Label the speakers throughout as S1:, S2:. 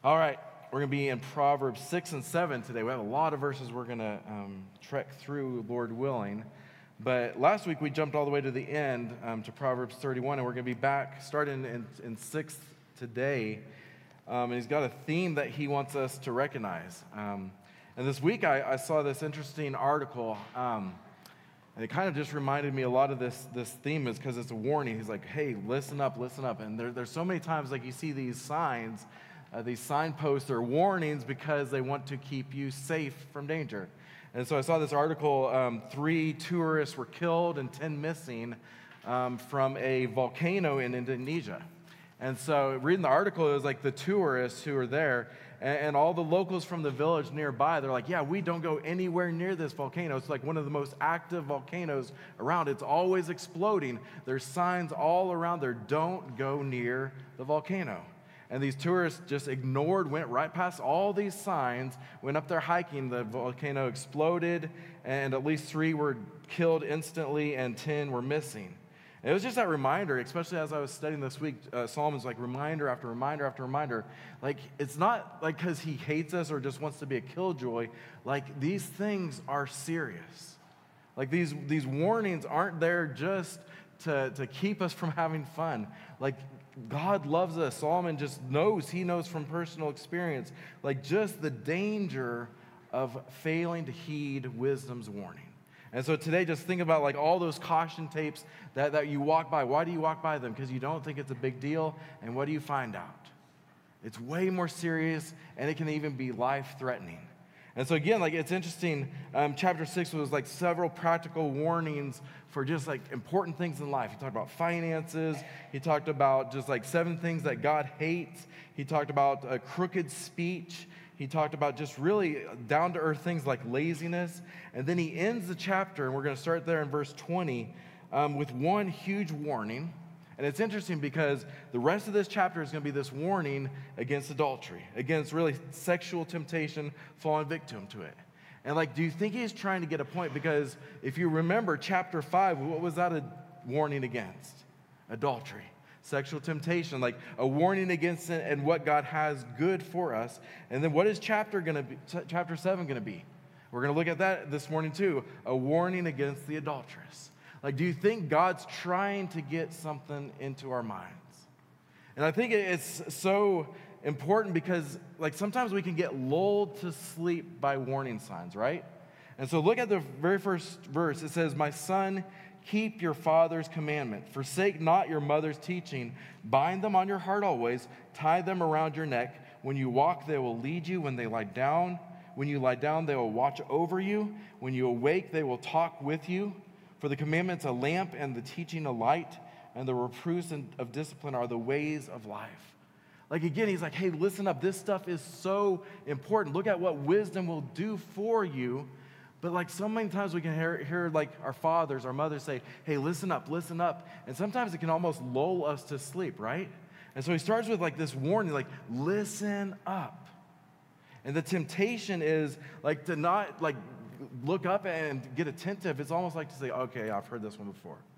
S1: All right, we're going to be in Proverbs 6 and 7 today. We have a lot of verses we're going to trek through, Lord willing. But last week we jumped all the way to the end to Proverbs 31, and we're going to be back starting in 6 today. And he's got a theme that he wants us to recognize. And this week I saw this interesting article, and it kind of just reminded me a lot of this theme is because it's a warning. He's like, hey, listen up. And there's so many times like you see these signs, these signposts or warnings because they want to keep you safe from danger. And so I saw this article, 3 tourists were killed and 10 missing from a volcano in Indonesia. And so reading the article, it was like the tourists who were there and all the locals from the village nearby, they're like, yeah, we don't go anywhere near this volcano. It's like one of the most active volcanoes around. It's always exploding. There's signs all around there, don't go near the volcano. And these tourists just ignored, went right past all these signs, went up there hiking. The volcano exploded, and at least 3 were killed instantly, and 10 were missing. And it was just that reminder, especially as I was studying this week, Solomon's like reminder after reminder after reminder. Like, it's not like because he hates us or just wants to be a killjoy. Like, these things are serious. Like, these warnings aren't there just to keep us from having fun. Like, God loves us. Solomon just knows, he knows from personal experience, like just the danger of failing to heed wisdom's warning. And so today, just think about like all those caution tapes that you walk by. Why do you walk by them? Because you don't think it's a big deal. And what do you find out? It's way more serious, and it can even be life-threatening. And so again, like it's interesting, chapter 6 was like several practical warnings for just like important things in life. He talked about finances. He talked about just like 7 things that God hates. He talked about crooked speech. He talked about just really down-to-earth things like laziness. And then he ends the chapter, and we're going to start there in verse 20, with one huge warning. And it's interesting because the rest of this chapter is going to be this warning against adultery, against really sexual temptation, falling victim to it. And like, do you think he's trying to get a point? Because if you remember chapter 5, what was that a warning against? Adultery, sexual temptation, like a warning against it and what God has good for us. And then what is chapter 7 going to be? We're going to look at that this morning too, a warning against the adulteress. Like, do you think God's trying to get something into our minds? And I think it's so important because, like, sometimes we can get lulled to sleep by warning signs, right? And so look at the very first verse. It says, "My son, keep your father's commandment. Forsake not your mother's teaching. Bind them on your heart always. Tie them around your neck. When you walk, they will lead you. When they lie down, when you lie down, they will watch over you. When you awake, they will talk with you. For the commandment's a lamp and the teaching a light, and the reproofs of discipline are the ways of life." Like again, he's like, hey, listen up. This stuff is so important. Look at what wisdom will do for you. But like so many times we can hear like our fathers, our mothers say, hey, listen up. And sometimes it can almost lull us to sleep, right? And so he starts with like this warning, like, listen up. And the temptation is like to not like look up and get attentive. It's almost like to say, okay, I've heard this one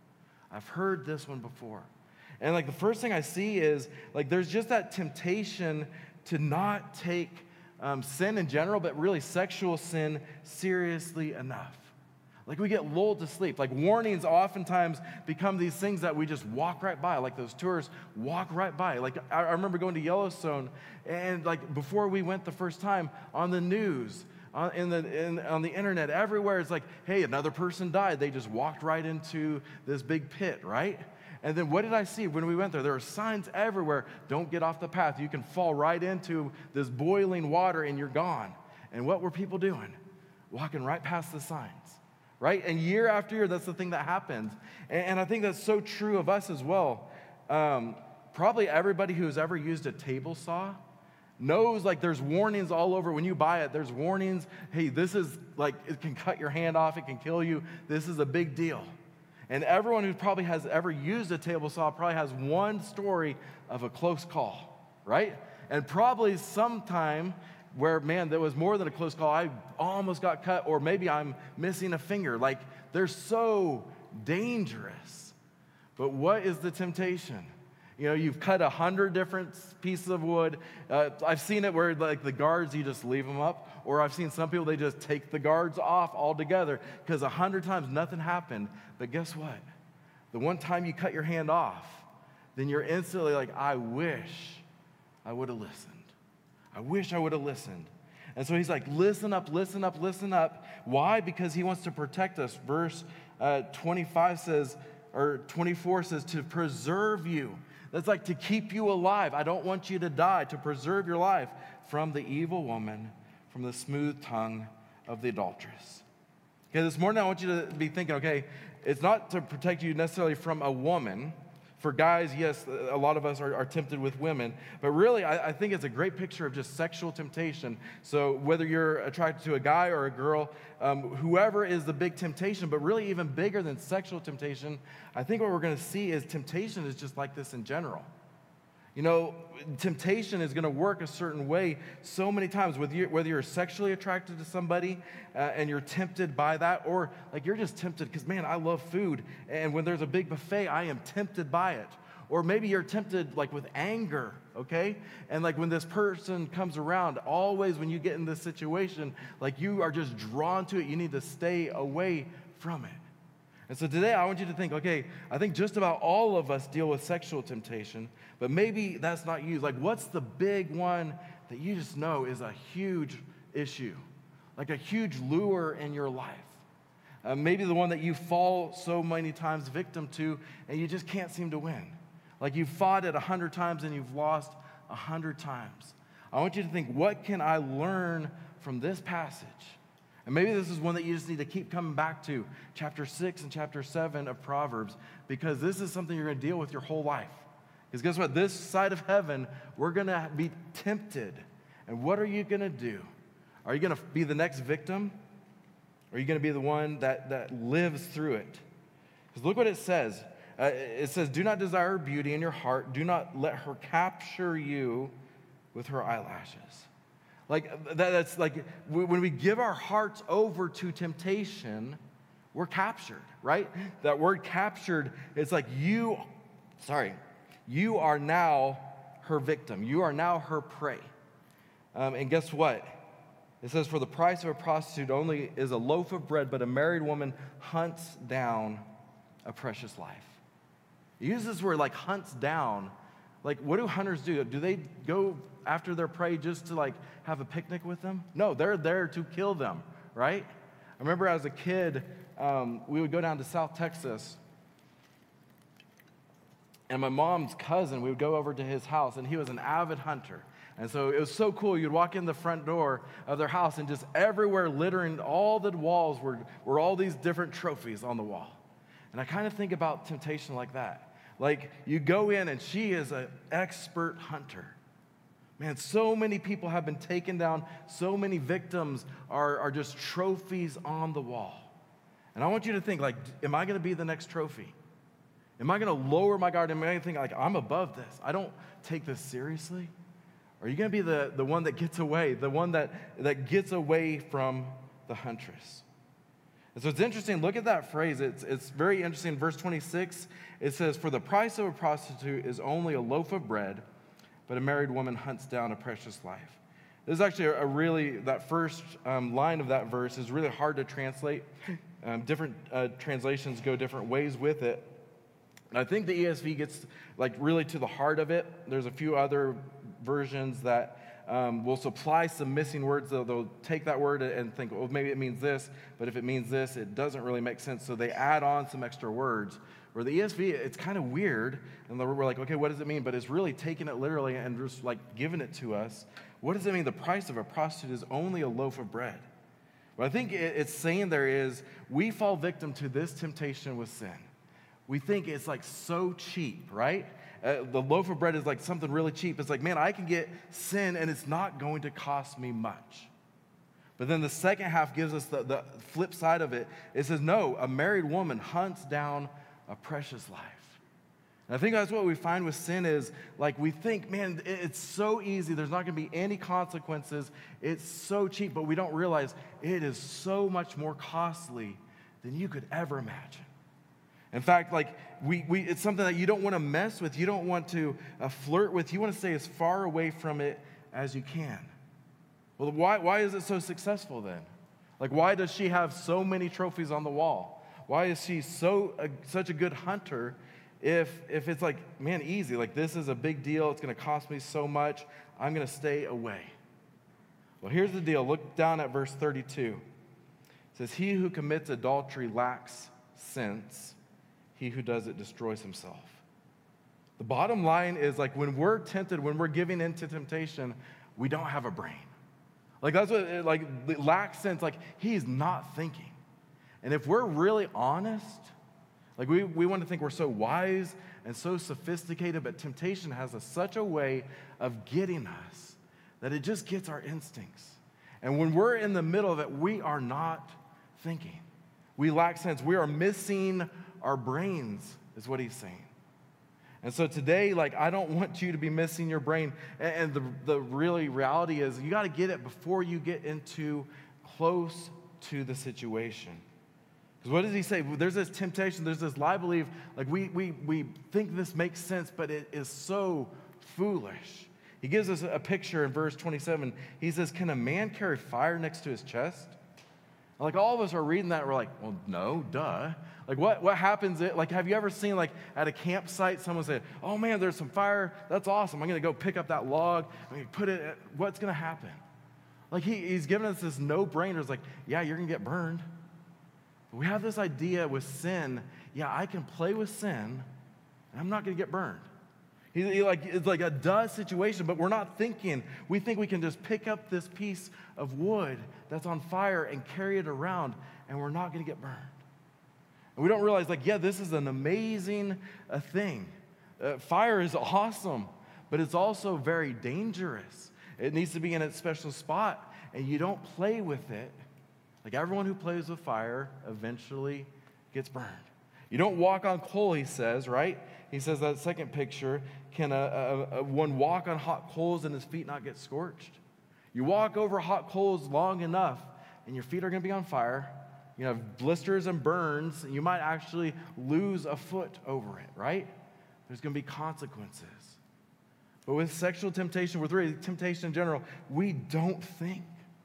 S1: before. And like the first thing I see is like there's just that temptation to not take sin in general, but really sexual sin seriously enough. Like we get lulled to sleep. Like warnings oftentimes become these things that we just walk right by. Like those tourists walk right by. Like I remember going to Yellowstone, and like before we went the first time, on the news, on the internet, everywhere, it's like, hey, another person died. They just walked right into this big pit, right? And then what did I see when we went there? There were signs everywhere. Don't get off the path. You can fall right into this boiling water and you're gone. And what were people doing? Walking right past the signs, right? And year after year, that's the thing that happens. And I think that's so true of us as well. Probably everybody who's ever used a table saw knows like there's warnings all over. When you buy it, there's warnings. Hey, this is like, it can cut your hand off. It can kill you. This is a big deal. And everyone who probably has ever used a table saw probably has one story of a close call, right? And probably sometime where, man, there was more than a close call. I almost got cut, or maybe I'm missing a finger. Like, they're so dangerous. But what is the temptation? You know, you've cut 100 different pieces of wood. I've seen it where like the guards, you just leave them up. Or I've seen some people, they just take the guards off altogether because 100 times nothing happened. But guess what? The one time you cut your hand off, then you're instantly like, I wish I would have listened. I wish I would have listened. And so he's like, listen up, listen up, listen up. Why? Because he wants to protect us. Verse 25 says, or 24 says, to preserve you. That's like to keep you alive. I don't want you to die, to preserve your life from the evil woman, from the smooth tongue of the adulteress. Okay, this morning I want you to be thinking, okay, it's not to protect you necessarily from a woman. For guys, yes, a lot of us are tempted with women, but really I think it's a great picture of just sexual temptation. So whether you're attracted to a guy or a girl, whoever is the big temptation, but really even bigger than sexual temptation, I think what we're going to see is temptation is just like this in general. You know, temptation is going to work a certain way so many times, whether you're sexually attracted to somebody and you're tempted by that, or like you're just tempted because, man, I love food. And when there's a big buffet, I am tempted by it. Or maybe you're tempted like with anger, okay? And like when this person comes around, always when you get in this situation, like you are just drawn to it. You need to stay away from it. And so today I want you to think, okay, I think just about all of us deal with sexual temptation, but maybe that's not you. Like, what's the big one that you just know is a huge issue, like a huge lure in your life? Maybe the one that you fall so many times victim to and you just can't seem to win. Like you've fought it 100 times and you've lost 100 times. I want you to think, what can I learn from this passage? And maybe this is one that you just need to keep coming back to, chapter 6 and chapter 7 of Proverbs, because this is something you're going to deal with your whole life. Because guess what? This side of heaven, we're going to be tempted. And what are you going to do? Are you going to be the next victim? Or are you going to be the one that lives through it? Because look what it says. It says, do not desire beauty in your heart. Do not let her capture you with her eyelashes. Like, that's like when we give our hearts over to temptation, we're captured, right? That word captured, it's like you are now her victim. You are now her prey. And guess what? It says, for the price of a prostitute only is a loaf of bread, but a married woman hunts down a precious life. It uses this word like hunts down. Like, what do hunters do? Do they go after their prey just to like have a picnic with them? No, they're there to kill them, right? I remember as a kid, we would go down to South Texas, and my mom's cousin, we would go over to his house, and he was an avid hunter. And so it was so cool. You'd walk in the front door of their house, and just everywhere littering all the walls were all these different trophies on the wall. And I kind of think about temptation like that. Like, you go in, and she is an expert hunter. Man, so many people have been taken down. So many victims are just trophies on the wall. And I want you to think, like, am I going to be the next trophy? Am I going to lower my guard? Am I going to think, like, I'm above this? I don't take this seriously? Or are you going to be the one that gets away, the one that gets away from the huntress? And so it's interesting. Look at that phrase. It's very interesting. Verse 26, it says, for the price of a prostitute is only a loaf of bread, but a married woman hunts down a precious life. This is actually that first line of that verse is really hard to translate. Different translations go different ways with it. And I think the ESV gets like really to the heart of it. There's a few other versions that will supply some missing words. They'll take that word and think, well, maybe it means this, but if it means this, it doesn't really make sense. So they add on some extra words. Where the ESV, it's kind of weird, and we're like, okay, what does it mean? But it's really taking it literally and just like giving it to us. What does it mean? The price of a prostitute is only a loaf of bread. What I think it's saying there is we fall victim to this temptation with sin. We think it's like so cheap, right? The loaf of bread is like something really cheap. It's like, man, I can get sin and it's not going to cost me much. But then the second half gives us the flip side of it. It says, no, a married woman hunts down a precious life. And I think that's what we find with sin is like we think, man, it's so easy. There's not going to be any consequences. It's so cheap, but we don't realize it is so much more costly than you could ever imagine. In fact, like it's something that you don't want to mess with. You don't want to flirt with. You want to stay as far away from it as you can. Well, why is it so successful then? Like, why does she have so many trophies on the wall? Why is she such a good hunter if it's like, man, easy, like this is a big deal, it's going to cost me so much, I'm going to stay away? Well, here's the deal. Look down at verse 32. It says, he who commits adultery lacks sense. He who does it destroys himself. The bottom line is, like, when we're tempted, when we're giving in to temptation, we don't have a brain. Like, that's what, like, lacks sense. Like, he's not thinking. And if we're really honest, like, we want to think we're so wise and so sophisticated, but temptation has such a way of getting us that it just gets our instincts. And when we're in the middle of it, we are not thinking. We lack sense. We are missing our brains, is what he's saying. And so today, like, I don't want you to be missing your brain. And the really reality is you got to get it before you get into close to the situation. Because what does he say? There's this temptation, there's this lie belief, like we think this makes sense, but it is so foolish. He gives us a picture in verse 27. He says, can a man carry fire next to his chest? Like, all of us are reading that, and we're like, well, no, duh. Like, what happens, like, have you ever seen, like, at a campsite, someone say, oh, man, there's some fire, that's awesome, I'm going to go pick up that log, I'm going to put it, what's going to happen? Like, he's giving us this no-brainer. It's like, yeah, you're going to get burned. But we have this idea with sin, yeah, I can play with sin, and I'm not going to get burned. It's like a duh situation, but we're not thinking. We think we can just pick up this piece of wood that's on fire and carry it around, and we're not going to get burned. And we don't realize, like, yeah, this is an amazing thing. Fire is awesome, but it's also very dangerous. It needs to be in its special spot, and you don't play with it. Like, everyone who plays with fire eventually gets burned. You don't walk on coal, he says, right? He says that second picture, can one walk on hot coals and his feet not get scorched? You walk over hot coals long enough, and your feet are going to be on fire. You have blisters and burns, and you might actually lose a foot over it, right? There's going to be consequences. But with sexual temptation, with really temptation in general, we don't think.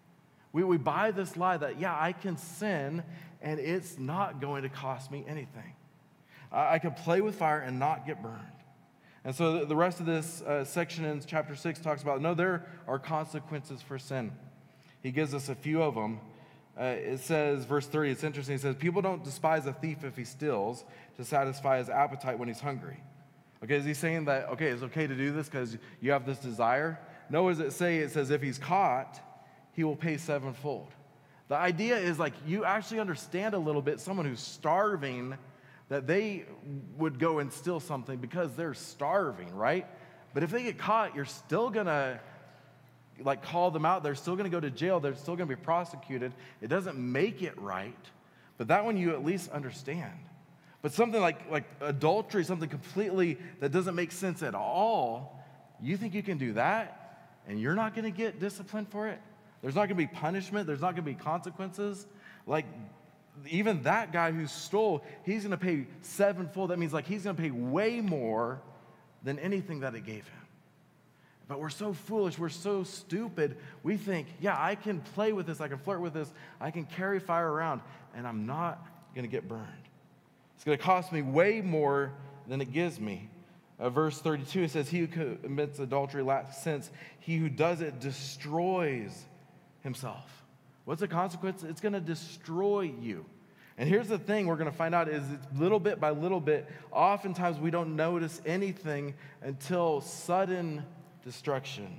S1: We buy this lie that, yeah, I can sin, and it's not going to cost me anything. I could play with fire and not get burned. And so the rest of this section in chapter 6 talks about, no, there are consequences for sin. He gives us a few of them. It says, verse 30, it's interesting. It says, people don't despise a thief if he steals to satisfy his appetite when he's hungry. Okay, is he saying that, okay, it's okay to do this because you have this desire? No, as it say, it says, if he's caught, he will pay sevenfold. The idea is, like, you actually understand a little bit someone who's starving, that they would go and steal something because they're starving, right? But if they get caught, you're still going to, like, call them out. They're still going to go to jail. They're still going to be prosecuted. It doesn't make it right, but that one you at least understand. But something like adultery, something completely that doesn't make sense at all, you think you can do that, and you're not going to get disciplined for it? There's not going to be punishment. There's not going to be consequences. Like, even that guy who stole, he's going to pay sevenfold. That means, like, he's going to pay way more than anything that it gave him. But we're so foolish, we're so stupid, we think, yeah, I can play with this, I can flirt with this, I can carry fire around, and I'm not going to get burned. It's going to cost me way more than it gives me. Verse 32, it says, he who commits adultery lacks sense. He who does it destroys himself. What's the consequence? It's going to destroy you. And here's the thing we're going to find out is it's little bit by little bit. Oftentimes we don't notice anything until sudden destruction.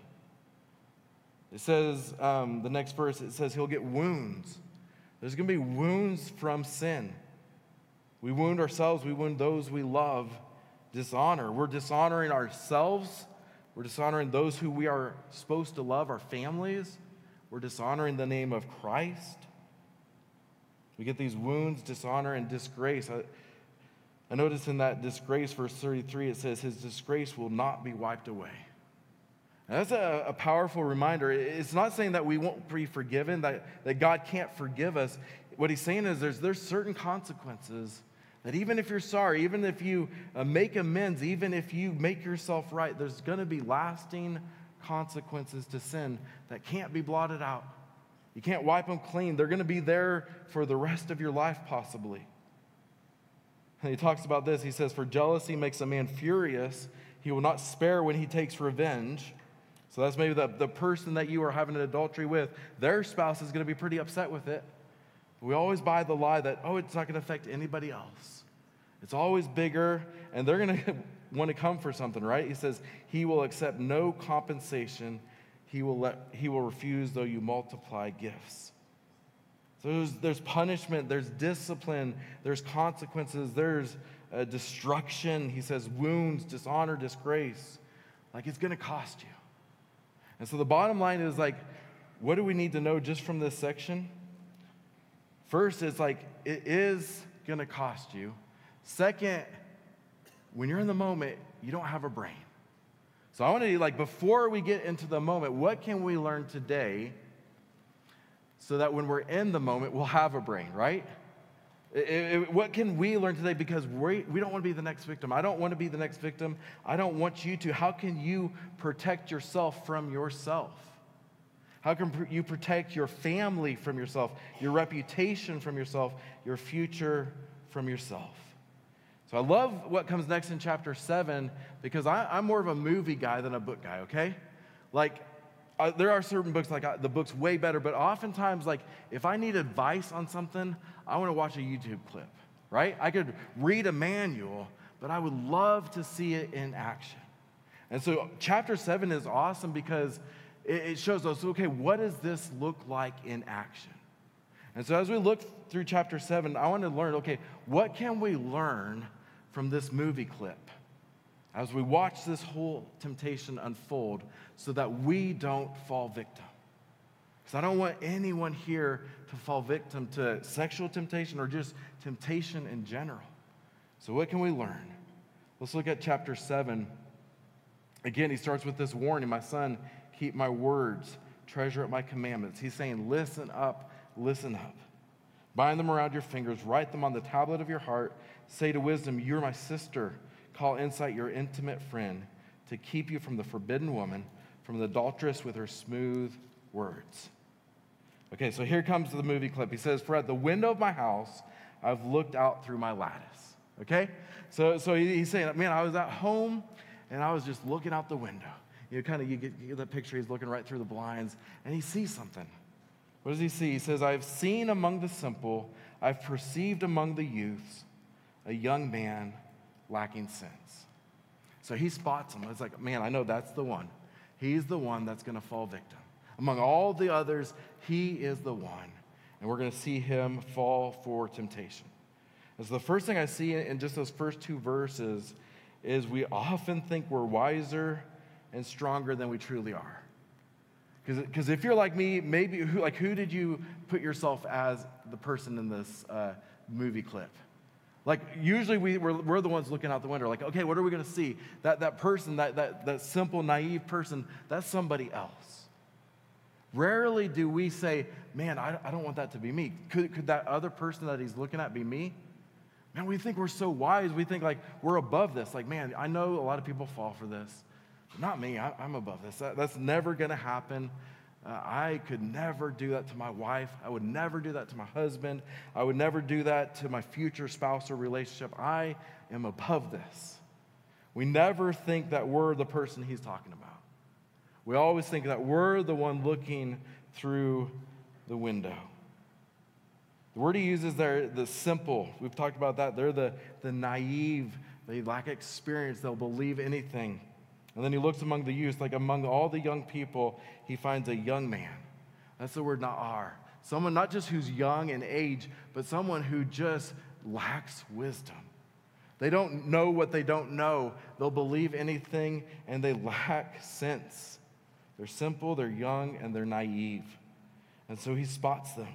S1: It says, the next verse, it says he'll get wounds. There's going to be wounds from sin. We wound ourselves. We wound those we love. Dishonor. We're dishonoring ourselves. We're dishonoring those who we are supposed to love, our families. We're dishonoring the name of Christ. We get these wounds, dishonor, and disgrace. I notice in that disgrace, verse 33, it says, his disgrace will not be wiped away. And that's a powerful reminder. It's not saying that we won't be forgiven, that God can't forgive us. What he's saying is there's certain consequences That even if you're sorry, even if you make amends, even if you make yourself right, there's going to be lasting consequences to sin that can't be blotted out. You can't wipe them clean. They're going to be there for the rest of your life, possibly. And he talks about this. He says, for jealousy makes a man furious. He will not spare when he takes revenge. So that's maybe the person that you are having an adultery with. Their spouse is going to be pretty upset with it. We always buy the lie that, oh, it's not going to affect anybody else. It's always bigger, and they're going to want to come for something, right? He says, he will accept no compensation. He will refuse though you multiply gifts. So there's punishment, there's discipline, there's consequences, there's destruction. He says wounds, dishonor, disgrace. Like it's going to cost you. And so the bottom line is like, what do we need to know just from this section? First, it's like it is going to cost you. Second, when you're in the moment, you don't have a brain. So I want to, like, before we get into the moment, what can we learn today so that when we're in the moment, we'll have a brain, right? What can we learn today? Because we don't want to be the next victim. I don't want to be the next victim. I don't want you to. How can you protect yourself from yourself? How can you protect your family from yourself, your reputation from yourself, your future from yourself? So I love what comes next in chapter 7 because I'm more of a movie guy than a book guy, okay? Like, there are certain books, like the book's way better, but oftentimes, like, if I need advice on something, I want to watch a YouTube clip, right? I could read a manual, but I would love to see it in action. And so chapter 7 is awesome because it shows us, okay, what does this look like in action? And so as we look through chapter 7, I want to learn, okay, what can we learn from this movie clip as we watch this whole temptation unfold so that we don't fall victim? Because I don't want anyone here to fall victim to sexual temptation or just temptation in general. So what can we learn? Let's look at chapter 7. Again, he starts with this warning, my son, keep my words, treasure up my commandments. He's saying, listen up, listen up. Bind them around your fingers, write them on the tablet of your heart. Say to wisdom, you're my sister. Call insight your intimate friend to keep you from the forbidden woman, from the adulteress with her smooth words. Okay, so here comes the movie clip. He says, for at the window of my house, I've looked out through my lattice. Okay? So he's saying, man, I was at home and I was just looking out the window. You get that picture, he's looking right through the blinds and he sees something. What does he see? He says, I've seen among the simple, I've perceived among the youths, a young man lacking sense. So he spots him. It's like, man, I know that's the one. He's the one that's going to fall victim. Among all the others, he is the one. And we're going to see him fall for temptation. And so the first thing I see in just those first two verses is we often think we're wiser and stronger than we truly are. Because if you're like me, maybe who did you put yourself as the person in this movie clip? Like usually we're the ones looking out the window. Like, okay, what are we going to see? That person, that simple, naive person, that's somebody else. Rarely do we say, man, I don't want that to be me. Could that other person that he's looking at be me? Man, we think we're so wise. We think like we're above this. Like, man, I know a lot of people fall for this. Not me, I'm above this. That's never going to happen. I could never do that to my wife. I would never do that to my husband. I would never do that to my future spouse or relationship. I am above this. We never think that we're the person he's talking about. We always think that we're the one looking through the window. The word he uses there, the simple, we've talked about that. They're the naive. They lack experience. They'll believe anything. And then he looks among the youth, like among all the young people, he finds a young man. That's the word na'ar. Someone not just who's young in age, but someone who just lacks wisdom. They don't know what they don't know. They'll believe anything, and they lack sense. They're simple, they're young, and they're naive. And so he spots them.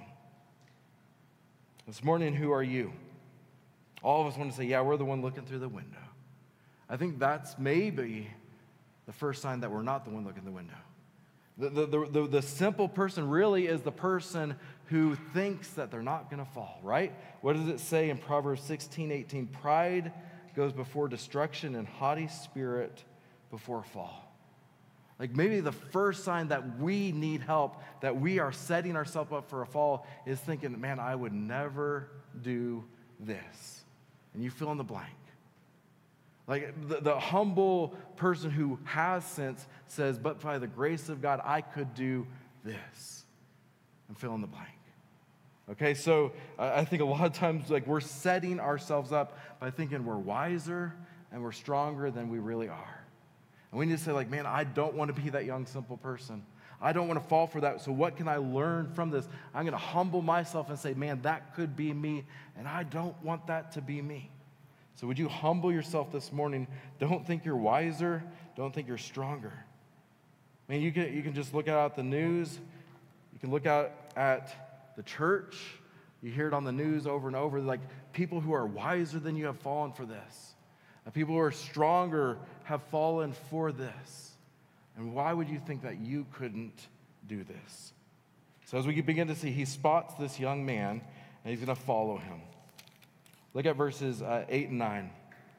S1: This morning, who are you? All of us want to say, yeah, we're the one looking through the window. I think that's maybe the first sign that we're not the one looking the window. The simple person really is the person who thinks that they're not going to fall, right? What does it say in Proverbs 16:18? Pride goes before destruction and haughty spirit before fall. Like maybe the first sign that we need help, that we are setting ourselves up for a fall, is thinking, man, I would never do this. And you fill in the blank. Like the humble person who has sense says, but by the grace of God, I could do this. And fill in the blank. Okay, so I think a lot of times like we're setting ourselves up by thinking we're wiser and we're stronger than we really are. And we need to say like, man, I don't want to be that young, simple person. I don't want to fall for that. So what can I learn from this? I'm going to humble myself and say, man, that could be me. And I don't want that to be me. So would you humble yourself this morning? Don't think you're wiser. Don't think you're stronger. I mean, you can just look out at the news. You can look out at the church. You hear it on the news over and over. Like people who are wiser than you have fallen for this. People who are stronger have fallen for this. And why would you think that you couldn't do this? So as we begin to see, he spots this young man, and he's going to follow him. Look at verses 8 and 9.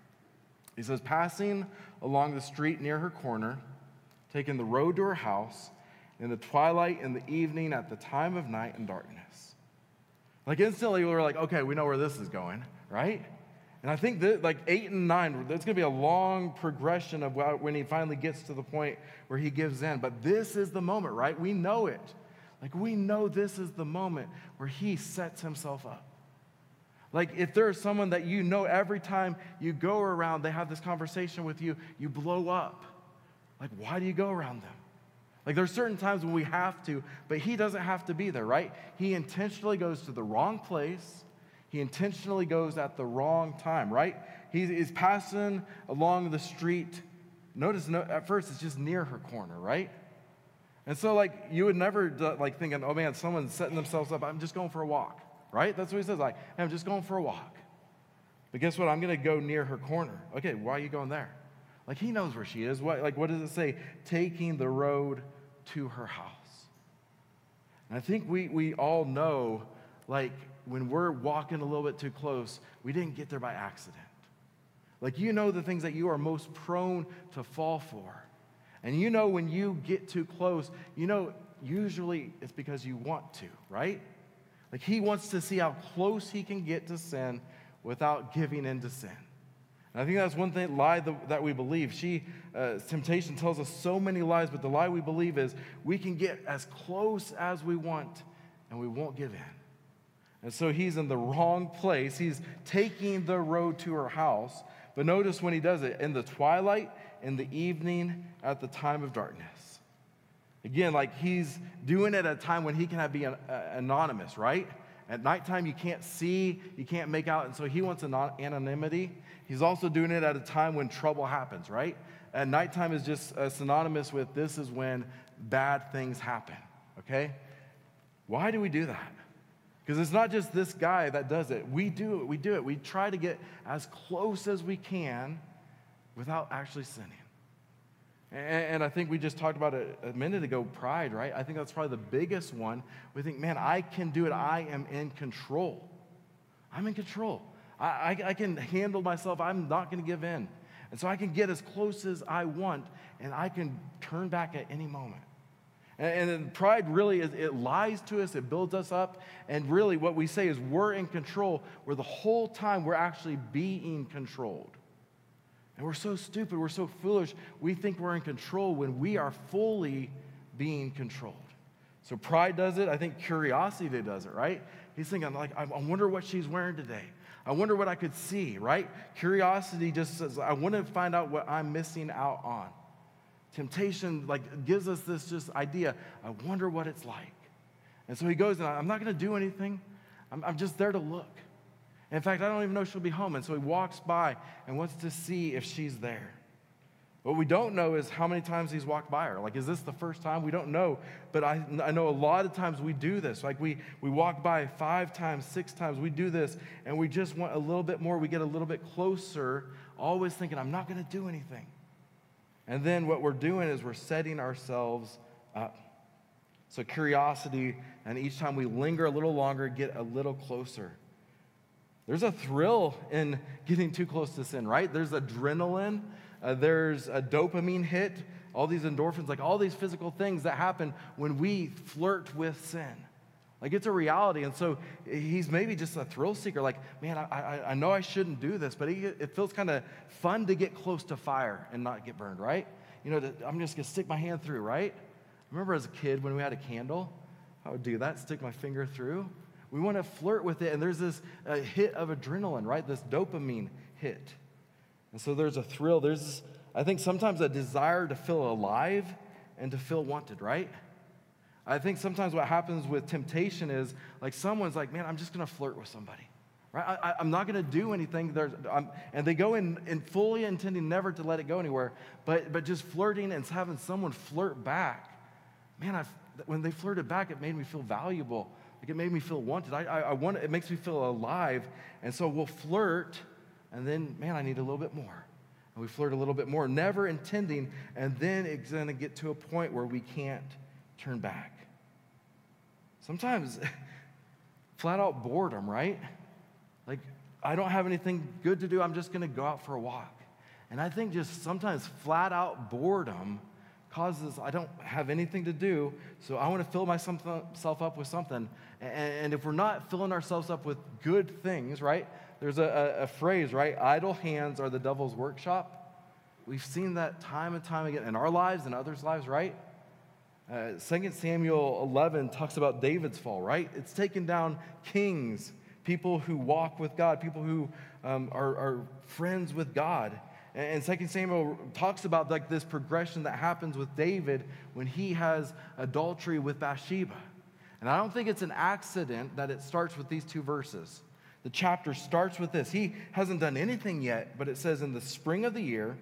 S1: He says, passing along the street near her corner, taking the road to her house, in the twilight, in the evening, at the time of night and darkness. Like instantly we're like, okay, we know where this is going, right? And I think that like 8 and 9, there's going to be a long progression of when he finally gets to the point where he gives in. But this is the moment, right? We know it. Like we know this is the moment where he sets himself up. Like if there's someone that you know every time you go around, they have this conversation with you, you blow up. Like why do you go around them? Like there's certain times when we have to, but he doesn't have to be there, right? He intentionally goes to the wrong place. He intentionally goes at the wrong time, right? He's passing along the street. Notice at first it's just near her corner, right? And so like you would never like thinking, oh man, someone's setting themselves up. I'm just going for a walk, right? That's what he says. Like, hey, I'm just going for a walk. But guess what? I'm going to go near her corner. Okay, why are you going there? Like he knows where she is. What does it say? Taking the road to her house. And I think we all know, like, when we're walking a little bit too close, we didn't get there by accident. Like you know the things that you are most prone to fall for. And you know when you get too close, you know usually it's because you want to, right? Like he wants to see how close he can get to sin without giving in to sin. And I think that's one thing lie that we believe. Temptation tells us so many lies, but the lie we believe is we can get as close as we want and we won't give in. And so he's in the wrong place. He's taking the road to her house. But notice when he does it, in the twilight, in the evening, at the time of darkness. Again, like he's doing it at a time when he can be anonymous, right? At nighttime, you can't see, you can't make out, and so he wants anonymity. He's also doing it at a time when trouble happens, right? At nighttime is just synonymous with this is when bad things happen, okay? Why do we do that? Because it's not just this guy that does it. We do it. We try to get as close as we can without actually sinning. And I think we just talked about it a minute ago, pride, right? I think that's probably the biggest one. We think, man, I can do it. I am in control. I'm in control. I can handle myself. I'm not going to give in. And so I can get as close as I want, and I can turn back at any moment. And pride really is, it lies to us, it builds us up, and really what we say is we're in control, where the whole time we're actually being controlled. And we're so stupid, we're so foolish, we think we're in control when we are fully being controlled. So pride does it, I think curiosity does it, right? He's thinking, like, I wonder what she's wearing today. I wonder what I could see, right? Curiosity just says, I want to find out what I'm missing out on. Temptation like gives us this just idea, I wonder what it's like. And so he goes, and I'm not going to do anything. I'm just there to look. In fact, I don't even know she'll be home. And so he walks by and wants to see if she's there. What we don't know is how many times he's walked by her. Like, is this the first time? We don't know. But I know a lot of times we do this. Like, we walk by 5 times, 6 times. We do this, and we just want a little bit more. We get a little bit closer, always thinking, I'm not going to do anything. And then what we're doing is we're setting ourselves up. So curiosity, and each time we linger a little longer, get a little closer. There's a thrill in getting too close to sin, right? There's adrenaline, there's a dopamine hit, all these endorphins, like all these physical things that happen when we flirt with sin. Like it's a reality. And so he's maybe just a thrill seeker. Like, man, I know I shouldn't do this, but it feels kind of fun to get close to fire and not get burned, right? You know, I'm just going to stick my hand through, right? I remember as a kid when we had a candle, I would do that, stick my finger through. We want to flirt with it, and there's this hit of adrenaline, right? This dopamine hit. And so there's a thrill. There's, I think, sometimes a desire to feel alive and to feel wanted, right? I think sometimes what happens with temptation is, like, someone's like, man, I'm just going to flirt with somebody, right? I'm not going to do anything. And they go in fully intending never to let it go anywhere, but just flirting and having someone flirt back. Man, when they flirted back, it made me feel valuable. Like, it made me feel wanted. It makes me feel alive. And so we'll flirt, and then, man, I need a little bit more. And we flirt a little bit more, never intending, and then it's going to get to a point where we can't turn back. Sometimes, flat out boredom, right? Like, I don't have anything good to do. I'm just going to go out for a walk. And I think just sometimes flat out boredom causes, I don't have anything to do, so I want to fill myself up with something. And if we're not filling ourselves up with good things, right? There's a phrase, right? Idle hands are the devil's workshop. We've seen that time and time again in our lives and others' lives, right? 2 Samuel 11 talks about David's fall, right? It's taken down kings, people who walk with God, people who are friends with God. And 2 Samuel talks about like this progression that happens with David when he has adultery with Bathsheba. And I don't think it's an accident that it starts with these two verses. The chapter starts with this. He hasn't done anything yet, but it says, in the spring of the year,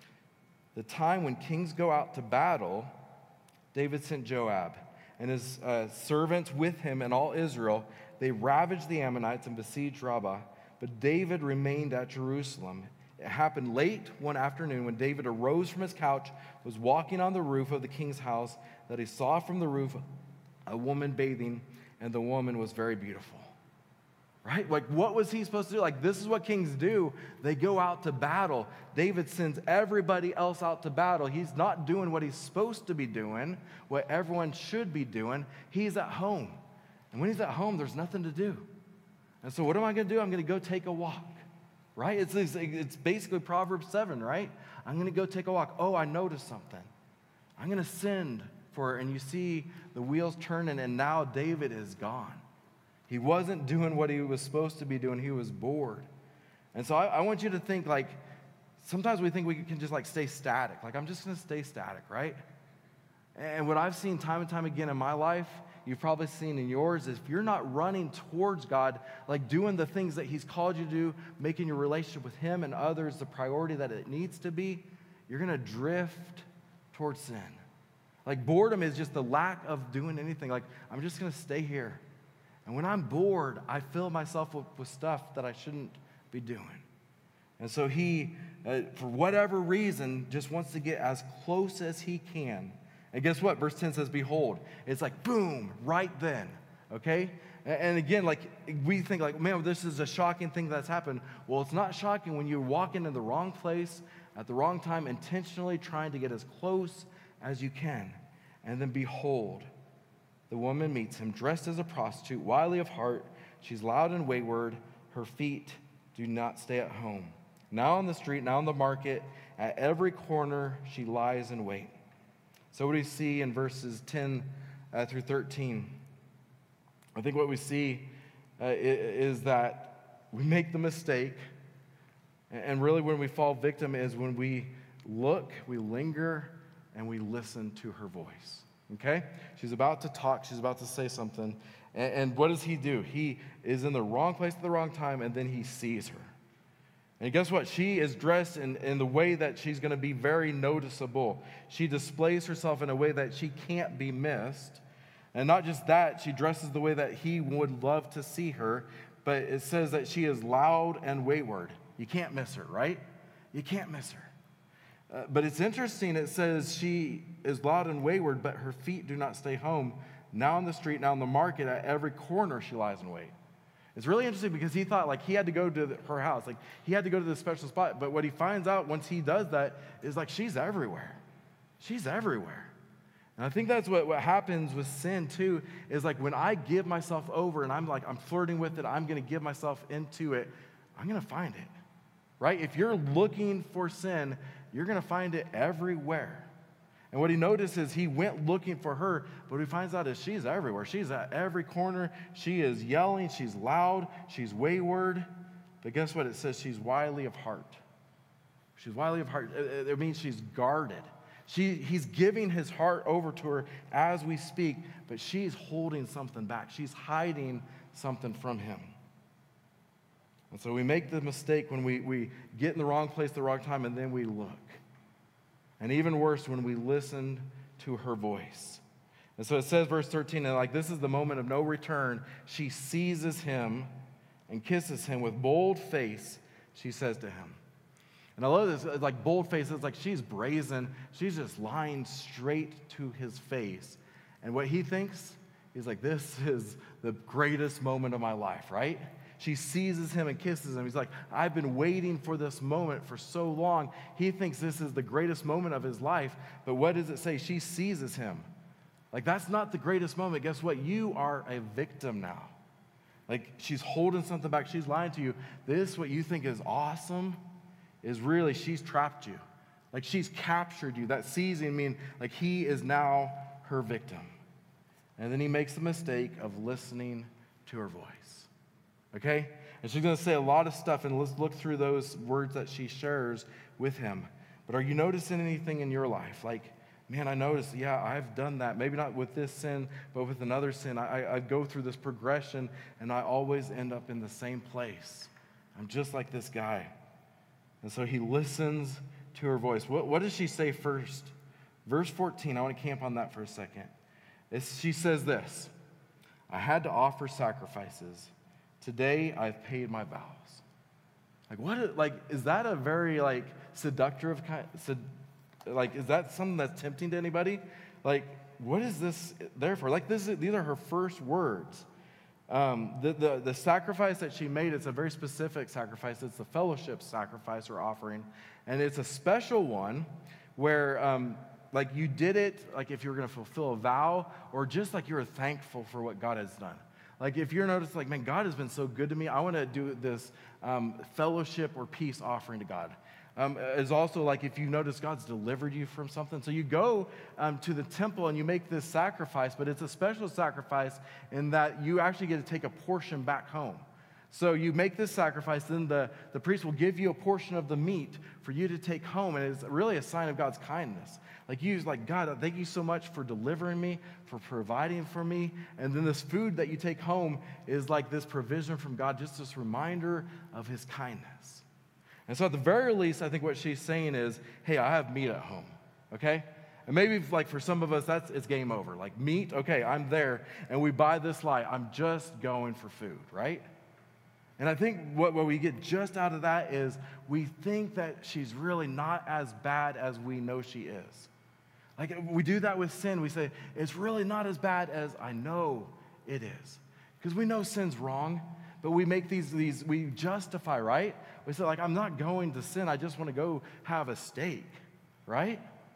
S1: the time when kings go out to battle, David sent Joab and his servants with him and all Israel. They ravaged the Ammonites and besieged Rabbah, but David remained at Jerusalem. It happened late one afternoon when David arose from his couch, was walking on the roof of the king's house, that he saw from the roof a woman bathing, and the woman was very beautiful. Right? Like, what was he supposed to do? Like, this is what kings do. They go out to battle. David sends everybody else out to battle. He's not doing what he's supposed to be doing, what everyone should be doing. He's at home. And when he's at home, there's nothing to do. And so what am I going to do? I'm going to go take a walk. Right? It's basically Proverbs 7, right? I'm going to go take a walk. Oh, I noticed something. I'm going to send for her. And you see the wheels turning, and now David is gone. He wasn't doing what he was supposed to be doing. He was bored. And so I want you to think, like, sometimes we think we can just, like, stay static. Like, I'm just going to stay static, right? And what I've seen time and time again in my life, you've probably seen in yours, is if you're not running towards God, like doing the things that he's called you to do, making your relationship with him and others the priority that it needs to be, you're going to drift towards sin. Like, boredom is just the lack of doing anything. Like, I'm just going to stay here. And when I'm bored, I fill myself up with stuff that I shouldn't be doing. And so he, for whatever reason, just wants to get as close as he can. And guess what? Verse 10 says, behold. It's like, boom, right then, okay? And again, like, we think, like, man, this is a shocking thing that's happened. Well, it's not shocking when you're walking in the wrong place at the wrong time, intentionally trying to get as close as you can. And then behold, the woman meets him, dressed as a prostitute, wily of heart. She's loud and wayward. Her feet do not stay at home. Now on the street, now on the market, at every corner, she lies in wait. So what do we see in verses 10 through 13? I think what we see is that we make the mistake, and really when we fall victim is when we look, we linger, and we listen to her voice. Okay? She's about to talk. She's about to say something. And what does he do? He is in the wrong place at the wrong time, and then he sees her. And guess what? She is dressed in the way that she's going to be very noticeable. She displays herself in a way that she can't be missed. And not just that, she dresses the way that he would love to see her, but it says that she is loud and wayward. You can't miss her, right? You can't miss her. But it's interesting, it says she is loud and wayward, but her feet do not stay home. now in the street, now in the market, at every corner she lies in wait. It's really interesting because he thought like he had to go to her house, like he had to go to this special spot. But what he finds out once he does that is like she's everywhere. She's everywhere. And I think that's what happens with sin too, is like when I give myself over and I'm flirting with it, I'm going to give myself into it, I'm going to find it, right? If you're looking for sin, you're going to find it everywhere. And what he notices, he went looking for her, but what he finds out is she's everywhere. She's at every corner. She is yelling. She's loud. She's wayward. But guess what? It says she's wily of heart. She's wily of heart. It means she's guarded. He's giving his heart over to her as we speak, but she's holding something back. She's hiding something from him. And so we make the mistake when we get in the wrong place at the wrong time, and then we look. And even worse, when we listen to her voice. And so it says, verse 13, and like this is the moment of no return. She seizes him and kisses him with bold face. She says to him. And I love this, like bold face. It's like she's brazen. She's just lying straight to his face. And what he thinks, he's like, this is the greatest moment of my life, right? She seizes him and kisses him. He's like, I've been waiting for this moment for so long. He thinks this is the greatest moment of his life. But what does it say? She seizes him. Like, that's not the greatest moment. Guess what? You are a victim now. Like, she's holding something back. She's lying to you. This, what you think is awesome, is really, she's trapped you. Like, she's captured you. That seizing means, like, he is now her victim. And then he makes the mistake of listening to her voice. Okay? And she's going to say a lot of stuff, and let's look through those words that she shares with him. But are you noticing anything in your life? Like, man, I noticed, yeah, I've done that. Maybe not with this sin, but with another sin. I go through this progression, and I always end up in the same place. I'm just like this guy. And so he listens to her voice. What does she say first? Verse 14, I want to camp on that for a second. She says this, I had to offer sacrifices. Today I've paid my vows. Is that a very seductive kind? Is that something that's tempting to anybody? Like, what is this there for? These are her first words. The sacrifice that she made, it's a very specific sacrifice. It's the fellowship sacrifice or offering. And it's a special one where you did it if you were going to fulfill a vow or just you were thankful for what God has done. Like if you're noticing, man, God has been so good to me, I want to do this fellowship or peace offering to God. Is also if you notice God's delivered you from something. So you go to the temple and you make this sacrifice, but it's a special sacrifice in that you actually get to take a portion back home. So you make this sacrifice, then the priest will give you a portion of the meat for you to take home, and it's really a sign of God's kindness. God, thank you so much for delivering me, for providing for me. And then this food that you take home is this provision from God, just this reminder of his kindness. And so at the very least, I think what she's saying is, hey, I have meat at home, okay? And maybe for some of us, it's game over. Meat, okay, I'm there, and we buy this lie, I'm just going for food, right? And I think what we get just out of that is we think that she's really not as bad as we know she is. We do that with sin. We say, it's really not as bad as I know it is. Because we know sin's wrong, but we make we justify, right? We say, I'm not going to sin. I just want to go have a steak, right?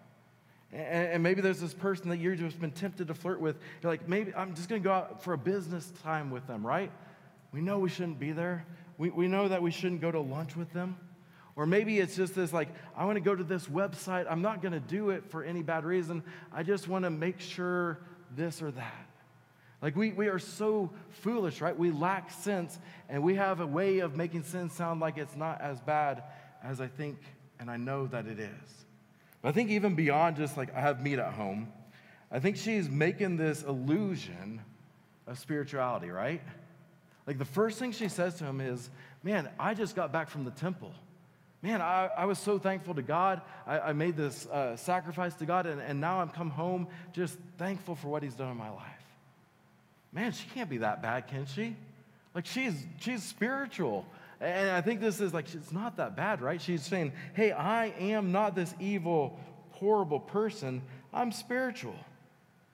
S1: And maybe there's this person that you've just been tempted to flirt with. You're maybe I'm just going to go out for a business time with them, right? We know we shouldn't be there. We know that we shouldn't go to lunch with them. Or maybe it's just this I want to go to this website. I'm not going to do it for any bad reason. I just want to make sure this or that. We are so foolish, right? We lack sense, and we have a way of making sin sound like it's not as bad as I think and I know that it is. But I think even beyond just I have meat at home, I think she's making this illusion of spirituality, right? The first thing she says to him is, man, I just got back from the temple. Man, I was so thankful to God. I made this sacrifice to God, and now I'm come home just thankful for what he's done in my life. Man, she can't be that bad, can she? She's spiritual. And I think this is it's not that bad, right? She's saying, hey, I am not this evil, horrible person. I'm spiritual.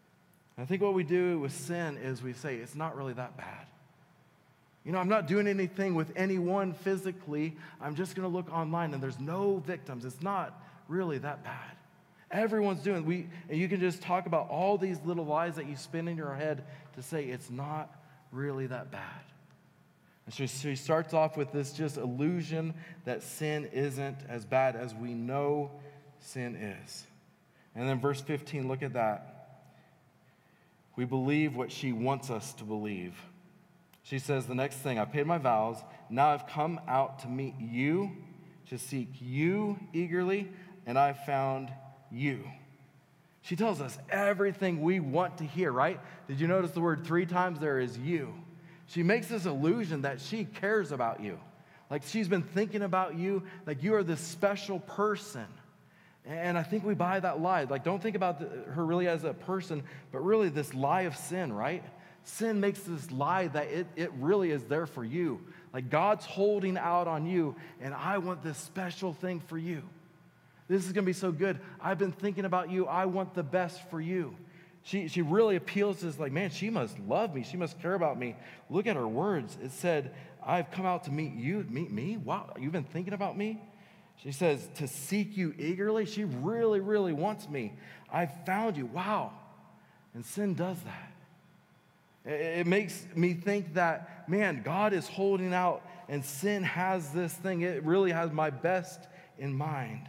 S1: I think what we do with sin is we say, it's not really that bad. I'm not doing anything with anyone physically. I'm just going to look online, and there's no victims. It's not really that bad. Everyone's doing and you can just talk about all these little lies that you spin in your head to say it's not really that bad. And so she starts off with this just illusion that sin isn't as bad as we know sin is. And then verse 15, look at that. We believe what she wants us to believe. She says the next thing, I paid my vows. Now I've come out to meet you, to seek you eagerly, and I've found you. She tells us everything we want to hear, right? Did you notice the word 3 times there is you? She makes this illusion that she cares about you. Like she's been thinking about you, like you are this special person. And I think we buy that lie. Like, don't think about her really as a person, but really this lie of sin, right? Sin makes this lie that it really is there for you. Like God's holding out on you, and I want this special thing for you. This is going to be so good. I've been thinking about you. I want the best for you. She really appeals to this, like, man, she must love me. She must care about me. Look at her words. It said, I've come out to meet you. Meet me? Wow, you've been thinking about me? She says, to seek you eagerly. She really, really wants me. I've found you. Wow. And sin does that. It makes me think that, man, God is holding out and sin has this thing. It really has my best in mind.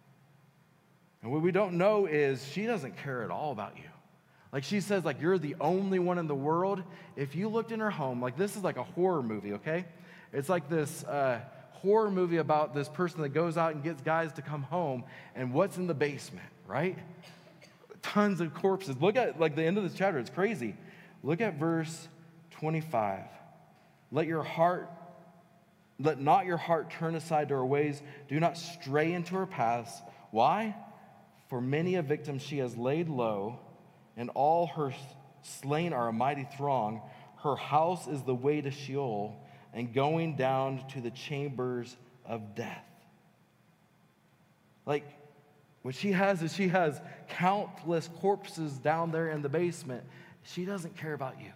S1: And what we don't know is she doesn't care at all about you. Like she says, like, you're the only one in the world. If you looked in her home, like this is like a horror movie, okay? It's like this horror movie about this person that goes out and gets guys to come home, and what's in the basement, right? Tons of corpses. Look at like the end of this chapter. It's crazy. Look at verse 25. Let not your heart turn aside to her ways. Do not stray into her paths. Why? For many a victim she has laid low, and all her slain are a mighty throng. Her house is the way to Sheol, and going down to the chambers of death. Like, what she has is she has countless corpses down there in the basement. She doesn't care about you.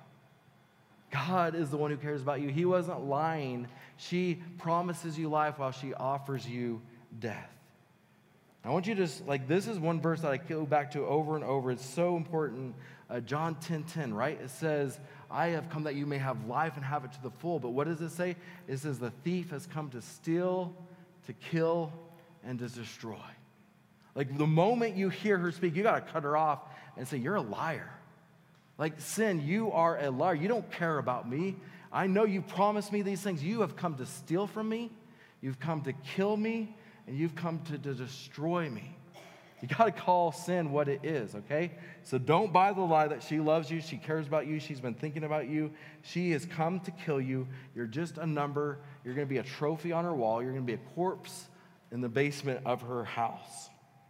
S1: God is the one who cares about you. He wasn't lying. She promises you life while she offers you death. I want you to just, like, this is one verse that I go back to over and over. It's so important. John 10:10, right? It says, I have come that you may have life and have it to the full. But what does it say? It says, the thief has come to steal, to kill, and to destroy. Like, the moment you hear her speak, you got to cut her off and say, you're a liar. Like, sin, you are a liar. You don't care about me. I know you promised me these things. You have come to steal from me. You've come to kill me. And you've come to destroy me. You got to call sin what it is, okay? So don't buy the lie that she loves you, she cares about you, she's been thinking about you. She has come to kill you. You're just a number. You're going to be a trophy on her wall. You're going to be a corpse in the basement of her house.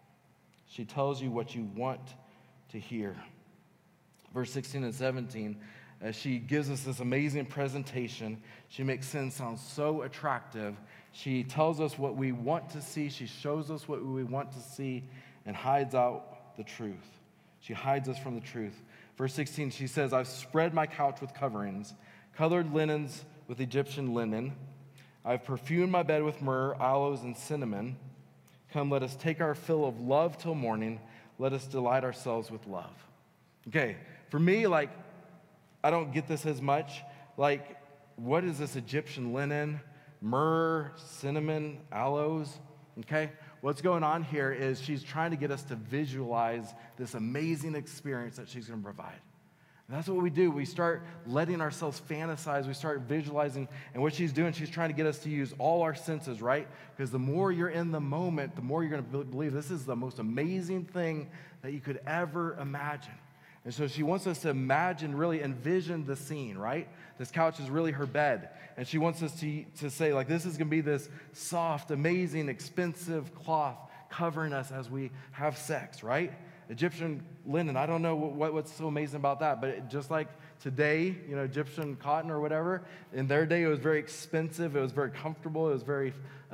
S1: She tells you what you want to hear. Verse 16 and 17, as she gives us this amazing presentation, she makes sin sound so attractive. She tells us what we want to see. She shows us what we want to see and hides out the truth. She hides us from the truth. Verse 16, she says, I've spread my couch with coverings, colored linens with Egyptian linen. I've perfumed my bed with myrrh, aloes, and cinnamon. Come, let us take our fill of love till morning. Let us delight ourselves with love. Okay, for me, like, I don't get this as much. Like, what is this Egyptian linen? Myrrh, cinnamon, aloes, okay? What's going on here is she's trying to get us to visualize this amazing experience that she's going to provide. And that's what we do. We start letting ourselves fantasize. We start visualizing. And what she's doing, she's trying to get us to use all our senses, right? Because the more you're in the moment, the more you're going to believe this is the most amazing thing that you could ever imagine. And so she wants us to imagine, really envision the scene, right? This couch is really her bed. And she wants us to say, like, this is going to be this soft, amazing, expensive cloth covering us as we have sex, right? Egyptian linen. I don't know what's so amazing about that, but just like today, Egyptian cotton or whatever, in their day it was very expensive. It was very comfortable. It was very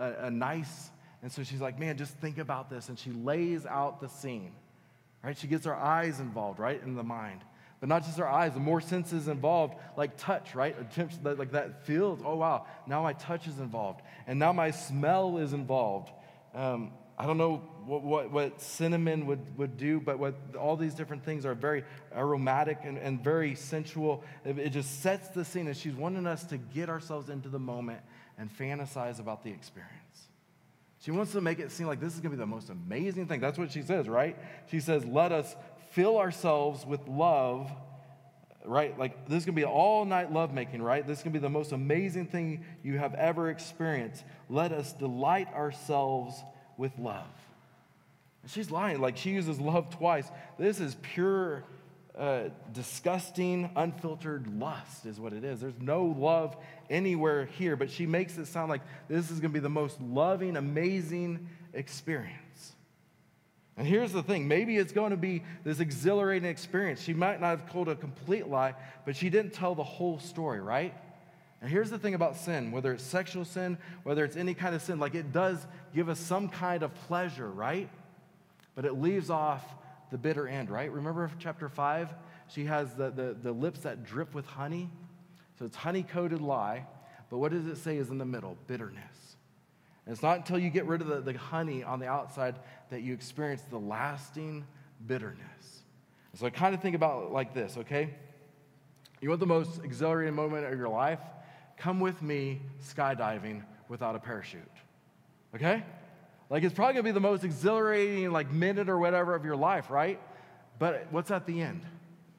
S1: nice. And so she's like, man, just think about this. And she lays out the scene. Right? She gets our eyes involved, right, in the mind. But not just our eyes, the more senses involved, like touch, right? Like that feels, oh wow, now my touch is involved. And now my smell is involved. I don't know what cinnamon would do, but what all these different things are very aromatic and very sensual. It just sets the scene, and she's wanting us to get ourselves into the moment and fantasize about the experience. She wants to make it seem like this is going to be the most amazing thing. That's what she says, right? She says, let us fill ourselves with love, right? Like this is going to be all-night lovemaking, right? This is going to be the most amazing thing you have ever experienced. Let us delight ourselves with love. And she's lying. Like she uses love twice. This is pure, disgusting, unfiltered lust is what it is. There's no love anywhere here, but she makes it sound like this is going to be the most loving, amazing experience. And here's the thing, maybe it's going to be this exhilarating experience. She might not have told a complete lie, but she didn't tell the whole story, right? And here's the thing about sin, whether it's sexual sin, whether it's any kind of sin, like it does give us some kind of pleasure, right? But it leaves off the bitter end, right? Remember chapter 5? She has the lips that drip with honey. So it's honey-coated lie, but what does it say is in the middle? Bitterness. And it's not until you get rid of the honey on the outside that you experience the lasting bitterness. So I kind of think about it like this, okay? You want the most exhilarating moment of your life? Come with me skydiving without a parachute, okay? Like it's probably gonna be the most exhilarating like minute or whatever of your life, right? But what's at the end?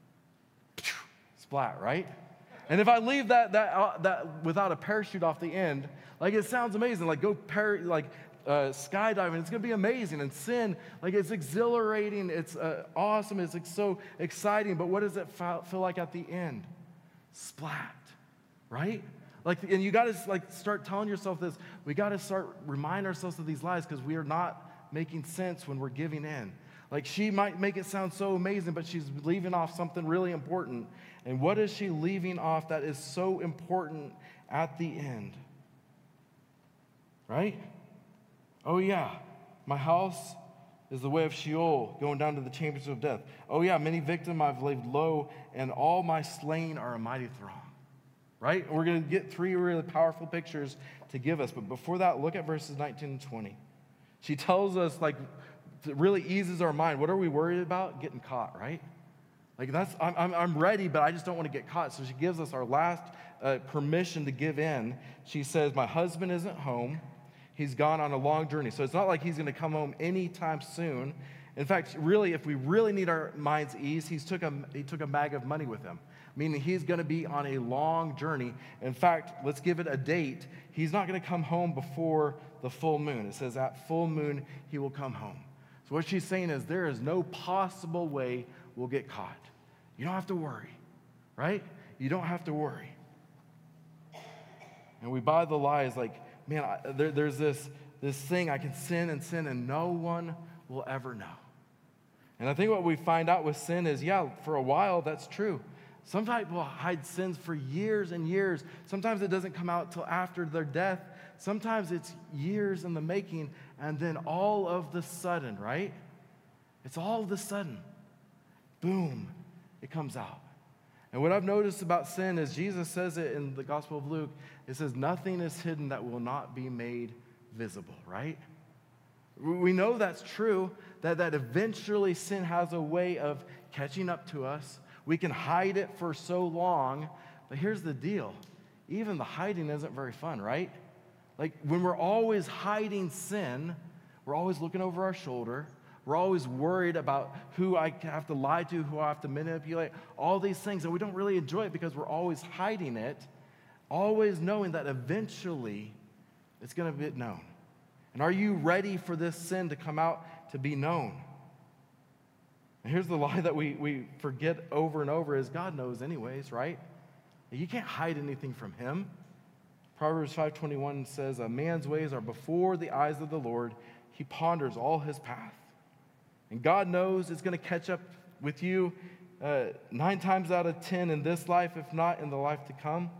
S1: Splat, right? And if I leave that without a parachute off the end, like it sounds amazing. Like go skydiving, it's gonna be amazing. And sin, like it's exhilarating, it's awesome, it's like so exciting. But what does it feel like at the end? Splat, right? Like, and you got to like start telling yourself this. We got to start remind ourselves of these lies because we are not making sense when we're giving in. Like she might make it sound so amazing, but she's leaving off something really important. And what is she leaving off that is so important at the end? Right? Oh yeah, my house is the way of Sheol, going down to the chambers of death. Oh yeah, many victims I've laid low, and all my slain are a mighty throng. Right? And we're going to get 3 really powerful pictures to give us. But before that, look at verses 19 and 20. She tells us, like, it really eases our mind. What are we worried about? Getting caught, right? Like, I'm ready, but I just don't want to get caught. So she gives us our last permission to give in. She says, my husband isn't home. He's gone on a long journey. So it's not like he's going to come home anytime soon. In fact, really, if we really need our mind's ease, he took a bag of money with him, meaning he's going to be on a long journey. In fact, let's give it a date. He's not going to come home before the full moon. It says at full moon, he will come home. So what she's saying is there is no possible way we'll get caught. You don't have to worry, right? You don't have to worry. And we buy the lies like, man, there's this thing I can sin and no one will ever know. And I think what we find out with sin is, yeah, for a while that's true. Some people hide sins for years and years. Sometimes it doesn't come out till after their death. Sometimes it's years in the making, and then all of the sudden, right? It's all of the sudden, boom, it comes out. And what I've noticed about sin is Jesus says it in the Gospel of Luke. It says, nothing is hidden that will not be made visible, right? We know that's true, that eventually sin has a way of catching up to us. We can hide it for so long, but here's the deal. Even the hiding isn't very fun, right? Like when we're always hiding sin, we're always looking over our shoulder. We're always worried about who I have to lie to, who I have to manipulate, all these things, and we don't really enjoy it because we're always hiding it, always knowing that eventually it's going to be known. And are you ready for this sin to come out to be known? And here's the lie that we forget over and over is God knows anyways, right? You can't hide anything from him. Proverbs 5:21 says, a man's ways are before the eyes of the Lord. He ponders all his path. And God knows it's going to catch up with you 9 times out of 10 in this life, if not in the life to come.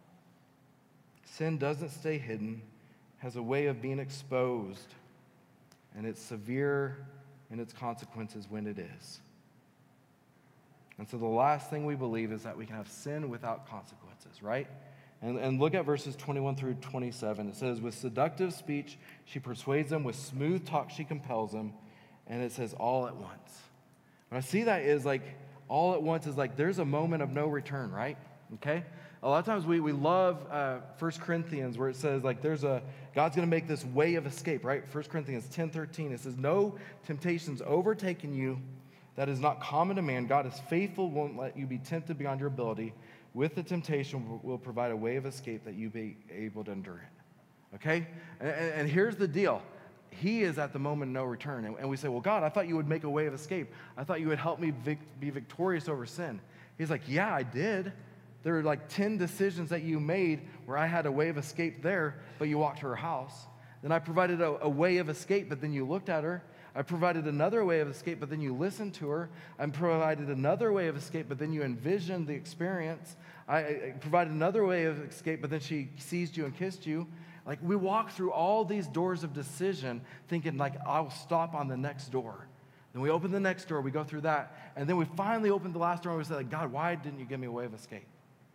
S1: Sin doesn't stay hidden, has a way of being exposed, and it's severe in its consequences when it is. And so the last thing we believe is that we can have sin without consequences, right? And look at verses 21 through 27. It says, with seductive speech, she persuades them. With smooth talk, she compels them. And it says, all at once. When I see that is like, all at once is like, there's a moment of no return, right? Okay? A lot of times we love 1 Corinthians where it says like God's going to make this way of escape, right? 1 Corinthians 10:13, it says, no temptation's overtaken you that is not common to man. God is faithful, won't let you be tempted beyond your ability. With the temptation will provide a way of escape that you be able to endure it. Okay? And here's the deal. He is at the moment of no return. And we say, well, God, I thought you would make a way of escape. I thought you would help me be victorious over sin. He's like, yeah, I did. There were like 10 decisions that you made where I had a way of escape there, but you walked to her house. Then I provided a way of escape, but then you looked at her. I provided another way of escape, but then you listened to her. I provided another way of escape, but then you envisioned the experience. I provided another way of escape, but then she seized you and kissed you. Like we walk through all these doors of decision thinking like, I'll stop on the next door. Then we open the next door, we go through that, and then we finally open the last door and we say, like, God, why didn't you give me a way of escape?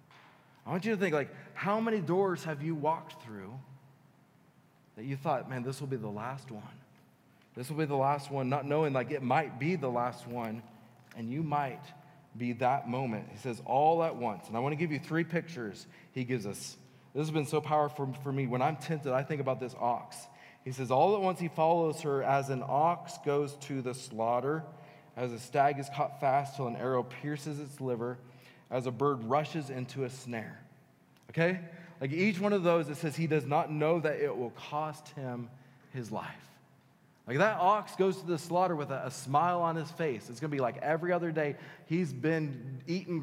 S1: I want you to think, like, how many doors have you walked through that you thought, man, this will be the last one? This will be the last one, not knowing, like, it might be the last one, and you might be that moment. He says, all at once. And I want to give you 3 pictures he gives us. This has been so powerful for me. When I'm tempted, I think about this ox. He says, all at once he follows her as an ox goes to the slaughter, as a stag is caught fast till an arrow pierces its liver, as a bird rushes into a snare. Okay? Like each one of those, it says he does not know that it will cost him his life. Like that ox goes to the slaughter with a smile on his face. It's going to be like every other day. He's been eating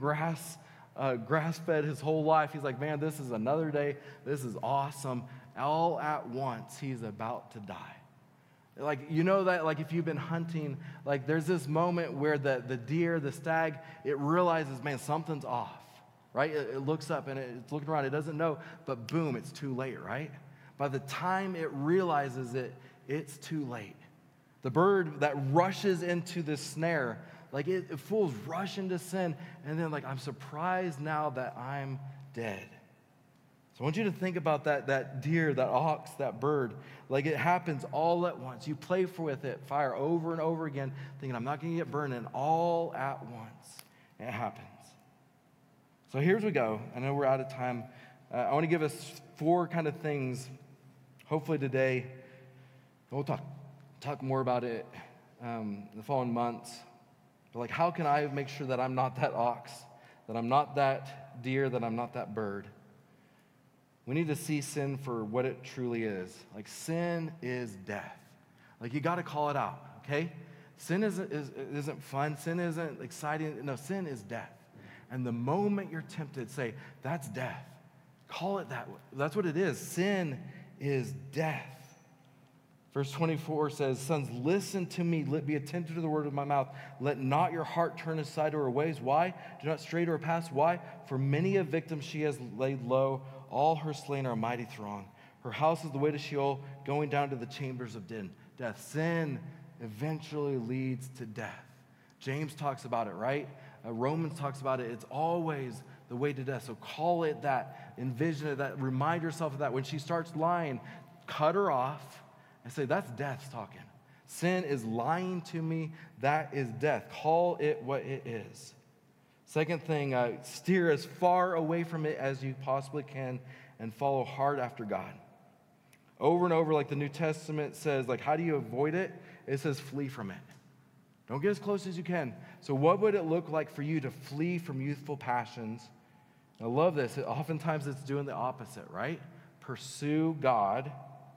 S1: grass-fed his whole life. He's like, man, this is another day. This is awesome. All at once, he's about to die. Like, you know that, like, if you've been hunting, like, there's this moment where the deer, the stag, it realizes, man, something's off, right? It looks up and it's looking around. It doesn't know, but boom, it's too late, right? By the time it realizes it, it's too late. The bird that rushes into the snare, like, fools rush into sin, and then, like, I'm surprised now that I'm dead. So I want you to think about that deer, that ox, that bird. Like it happens all at once. You play with it, fire over and over again, thinking, I'm not going to get burned, and all at once it happens. So here's we go. I know we're out of time. I want to give us 4 kind of things, hopefully today. We'll talk more about it in the following months. But like, how can I make sure that I'm not that ox, that I'm not that deer, that I'm not that bird? We need to see sin for what it truly is. Like, sin is death. Like, you got to call it out, okay? Sin isn't fun. Sin isn't exciting. No, sin is death. And the moment you're tempted, say, that's death. Call it that way. That's what it is. Sin is death. Verse 24 says, sons, listen to me. Be attentive to the word of my mouth. Let not your heart turn aside to her ways. Why? Do not stray to her paths. Why? For many a victim she has laid low. All her slain are a mighty throng. Her house is the way to Sheol, going down to the chambers of death. Sin eventually leads to death. James talks about it, right? Romans talks about it. It's always the way to death. So call it that. Envision it, that. Remind yourself of that. When she starts lying, cut her off and say, that's death talking. Sin is lying to me. That is death. Call it what it is. Second thing, steer as far away from it as you possibly can and follow hard after God. Over and over, like the New Testament says, like, how do you avoid it? It says flee from it. Don't get as close as you can. So what would it look like for you to flee from youthful passions? I love this. Oftentimes it's doing the opposite, right? Pursue God.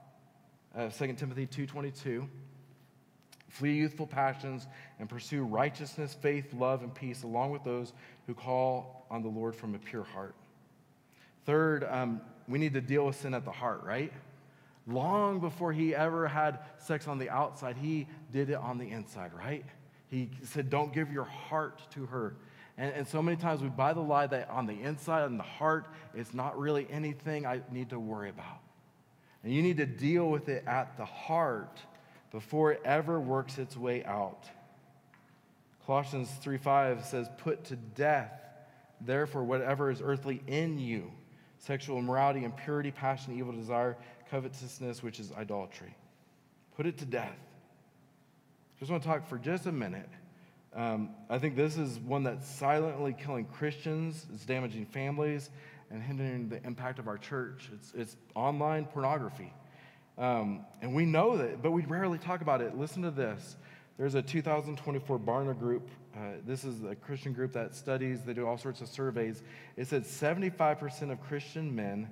S1: 2 Timothy 2:22. Flee youthful passions and pursue righteousness, faith, love, and peace, along with those who call on the Lord from a pure heart. Third, we need to deal with sin at the heart, right? Long before he ever had sex on the outside, he did it on the inside, right? He said, don't give your heart to her. And so many times we buy the lie that on the inside, on the heart, it's not really anything I need to worry about. And you need to deal with it at the heart before it ever works its way out. Colossians 3:5 says, put to death, therefore, whatever is earthly in you, sexual immorality, impurity, passion, evil desire, covetousness, which is idolatry. Put it to death. Just want to talk for just a minute. I think this is one that's silently killing Christians, it's damaging families, and hindering the impact of our church. It's online pornography. And we know that, but we rarely talk about it. Listen to this. There's a 2024 Barna group. This is a Christian group that studies, they do all sorts of surveys. It said 75% of Christian men,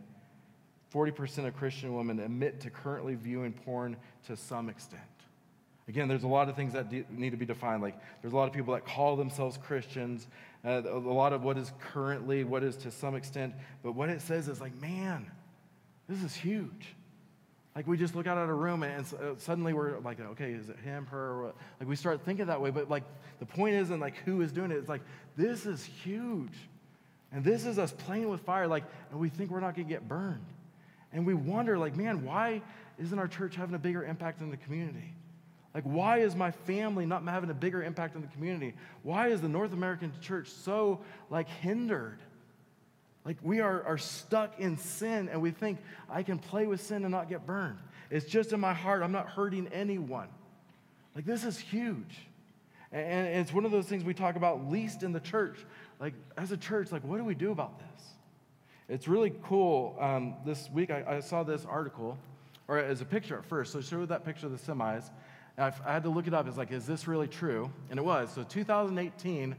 S1: 40% of Christian women admit to currently viewing porn to some extent. Again, there's a lot of things that need to be defined. Like, there's a lot of people that call themselves Christians, a lot of what is currently, what is to some extent. But what it says is like, man, this is huge. Like, we just look out at a room and suddenly we're like, okay, is it him, her, or what? Like, we start thinking that way. But like, the point isn't like who is doing it. It's like, this is huge. And this is us playing with fire. Like, and we think we're not going to get burned. And we wonder, like, man, why isn't our church having a bigger impact in the community? Like, why is my family not having a bigger impact in the community? Why is the North American church so, like, hindered? Like, we are stuck in sin, and we think, I can play with sin and not get burned. It's just in my heart. I'm not hurting anyone. Like, this is huge. And it's one of those things we talk about least in the church. Like, as a church, like, what do we do about this? It's really cool. This week, I saw this article, or as a picture at first. So show that picture of the semis. And I had to look it up. It's like, is this really true? And it was. So 2018,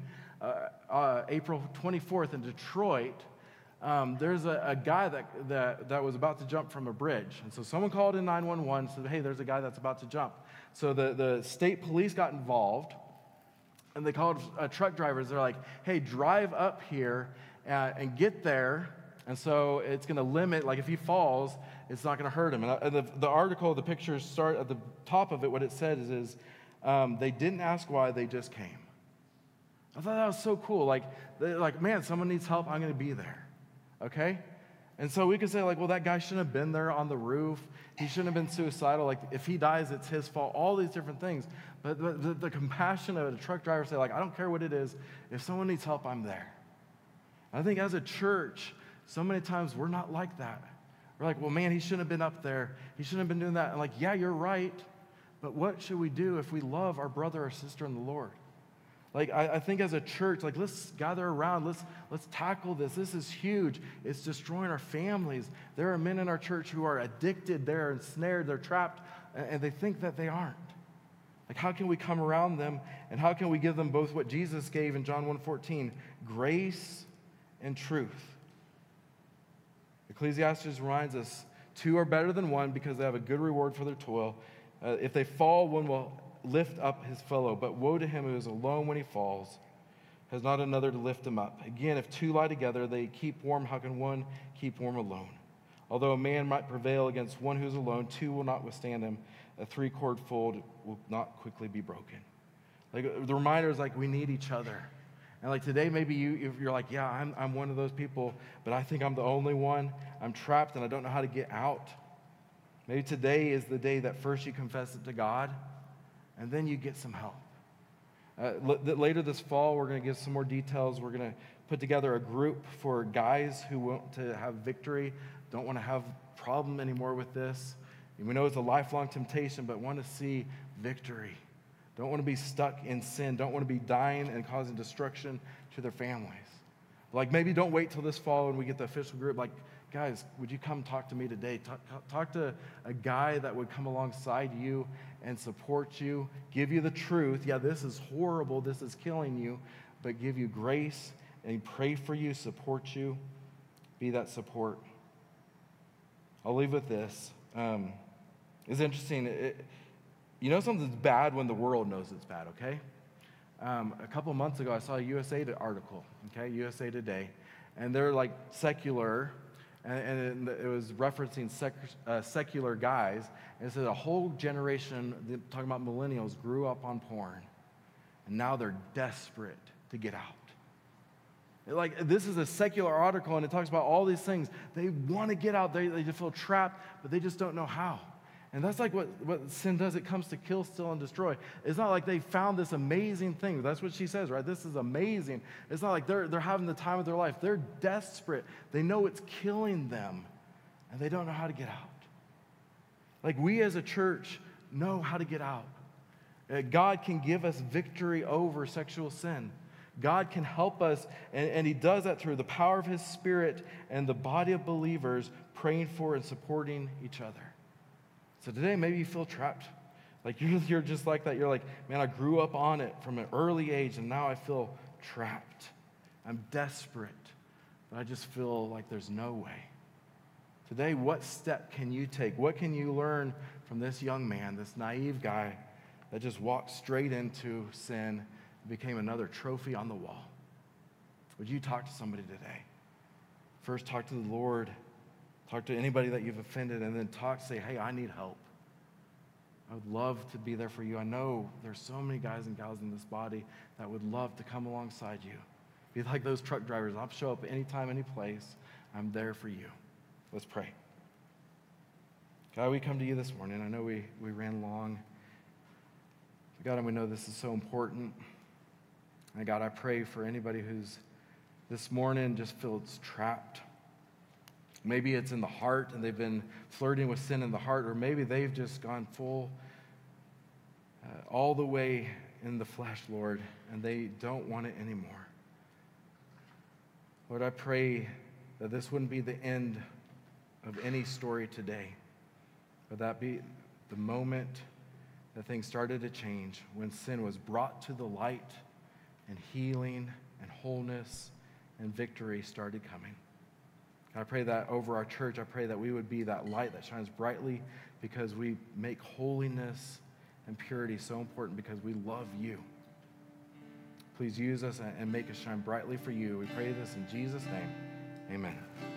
S1: April 24th in Detroit, there's a guy that was about to jump from a bridge. And so someone called in 911 and said, hey, there's a guy that's about to jump. So the state police got involved, and they called truck drivers. They're like, hey, drive up here and get there. And so it's going to limit, like if he falls, it's not going to hurt him. And the article, the pictures start at the top of it. What it says is they didn't ask why, they just came. I thought that was so cool. Like, man, someone needs help, I'm going to be there. Okay? And so we could say, like, well, that guy shouldn't have been there on the roof. He shouldn't have been suicidal. Like, if he dies, it's his fault. All these different things. But the compassion of a truck driver say, like, I don't care what it is. If someone needs help, I'm there. I think as a church, so many times we're not like that. We're like, well, man, he shouldn't have been up there. He shouldn't have been doing that. And like, yeah, you're right. But what should we do if we love our brother or sister in the Lord? Like, I think as a church, like, let's gather around. Let's tackle this. This is huge. It's destroying our families. There are men in our church who are addicted. They're ensnared. They're trapped. And they think that they aren't. Like, how can we come around them? And how can we give them both what Jesus gave in John 1:14, grace and truth? Ecclesiastes reminds us, two are better than one because they have a good reward for their toil. If they fall, one will lift up his fellow. But woe to him who is alone when he falls, has not another to lift him up. Again, if two lie together, they keep warm. How can one keep warm alone? Although a man might prevail against one who is alone, two will not withstand him. A three-cord fold will not quickly be broken. Like, the reminder is like, we need each other. And like today, maybe you're like, yeah, I'm one of those people, but I think I'm the only one. I'm trapped and I don't know how to get out. Maybe today is the day that first you confess it to God, and then you get some help. Later this fall, we're going to give some more details. We're going to put together a group for guys who want to have victory, don't want to have problem anymore with this. And we know it's a lifelong temptation, but want to see victory. Don't want to be stuck in sin. Don't want to be dying and causing destruction to their families. Like, maybe don't wait till this fall when we get the official group. Like, guys, would you come talk to me today? Talk to a guy that would come alongside you and support you, give you the truth. Yeah, this is horrible. This is killing you. But give you grace and pray for you, support you. Be that support. I'll leave with this. It's interesting. You know something's bad when the world knows it's bad, okay? A couple months ago, I saw a USA article, okay, USA Today, and they're like secular, and it was referencing secular guys, and it said a whole generation, talking about millennials, grew up on porn, and now they're desperate to get out. Like, this is a secular article, and it talks about all these things. They want to get out. They just feel trapped, but they just don't know how. And that's like what sin does. It comes to kill, steal, and destroy. It's not like they found this amazing thing. That's what she says, right? This is amazing. It's not like they're having the time of their life. They're desperate. They know it's killing them, and they don't know how to get out. Like we as a church know how to get out. God can give us victory over sexual sin. God can help us, and he does that through the power of his Spirit and the body of believers praying for and supporting each other. So today, maybe you feel trapped. Like you're just like that. You're like, man, I grew up on it from an early age, and now I feel trapped. I'm desperate, but I just feel like there's no way. Today, what step can you take? What can you learn from this young man, this naive guy that just walked straight into sin and became another trophy on the wall? Would you talk to somebody today? First, talk to the Lord. Talk to anybody that you've offended, and then say, hey, I need help. I would love to be there for you. I know there's so many guys and gals in this body that would love to come alongside you. Be like those truck drivers. I'll show up anytime, any place. I'm there for you. Let's pray. God, we come to you this morning. I know we ran long. God, and we know this is so important. And God, I pray for anybody who's this morning just feels trapped. Maybe it's in the heart and they've been flirting with sin in the heart, or maybe they've just gone full all the way in the flesh, Lord, and they don't want it anymore. Lord, I pray that this wouldn't be the end of any story today, but that be the moment that things started to change, when sin was brought to the light and healing and wholeness and victory started coming. I pray that over our church. I pray that we would be that light that shines brightly, because we make holiness and purity so important because we love you. Please use us and make us shine brightly for you. We pray this in Jesus' name. Amen.